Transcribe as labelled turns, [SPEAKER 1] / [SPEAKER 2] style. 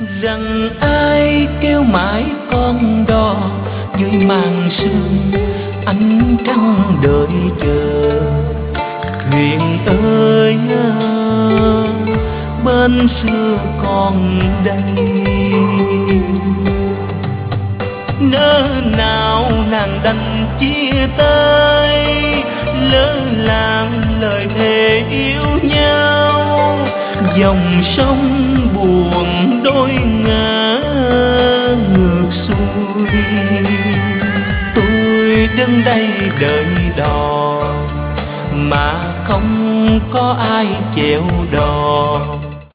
[SPEAKER 1] Rằng ai kêu mãi con đò dưới màn sương ánh trăng đợi chờ. Thuyền ơi bên xưa còn đây, nỡ nào nàng đành chia tay, lỡ làng lời thề yêu nhau. Dòng sông buồn đôi ngả ngược xuôi, tôi đứng đây đợi đò mà không có ai chèo đò.